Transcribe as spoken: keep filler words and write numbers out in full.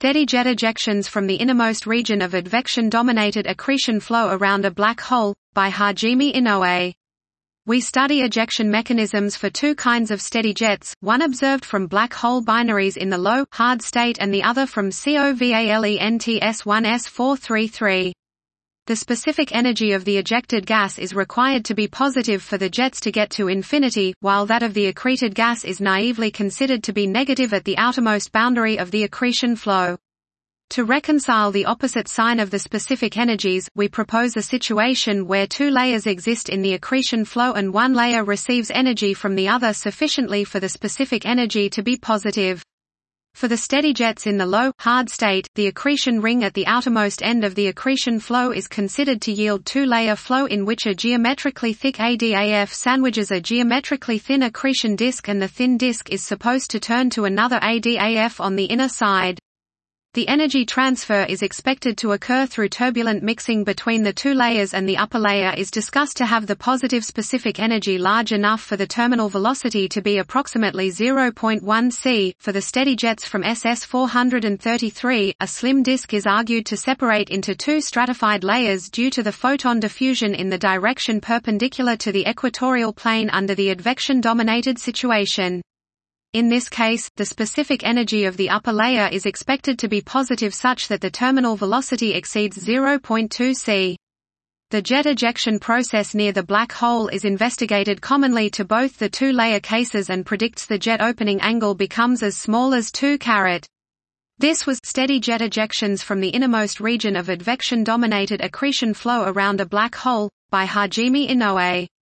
Steady jet ejections from the innermost region of advection-dominated accretion flow around a black hole, by Hajime Inoue. We study ejection mechanisms for two kinds of steady jets, one observed from black hole binaries in the low, hard state and the other from COVALENT S one S four thirty-three. The specific energy of the ejected gas is required to be positive for the jets to get to infinity, while that of the accreted gas is naively considered to be negative at the outermost boundary of the accretion flow. To reconcile the opposite sign of the specific energies, we propose a situation where two layers exist in the accretion flow and one layer receives energy from the other sufficiently for the specific energy to be positive. For the steady jets in the low, hard state, the accretion ring at the outermost end of the accretion flow is considered to yield two-layer flow in which a geometrically thick A D A F sandwiches a geometrically thin accretion disk, and the thin disk is supposed to turn to another A D A F on the inner side. The energy transfer is expected to occur through turbulent mixing between the two layers, and the upper layer is discussed to have the positive specific energy large enough for the terminal velocity to be approximately zero point one c. For the steady jets from S S four thirty-three, a slim disk is argued to separate into two stratified layers due to the photon diffusion in the direction perpendicular to the equatorial plane under the advection-dominated situation. In this case, the specific energy of the upper layer is expected to be positive such that the terminal velocity exceeds zero point two c. The jet ejection process near the black hole is investigated commonly to both the two-layer cases and predicts the jet opening angle becomes as small as two carat. This was steady jet ejections from the innermost region of advection-dominated accretion flow around a black hole, by Hajime Inoue.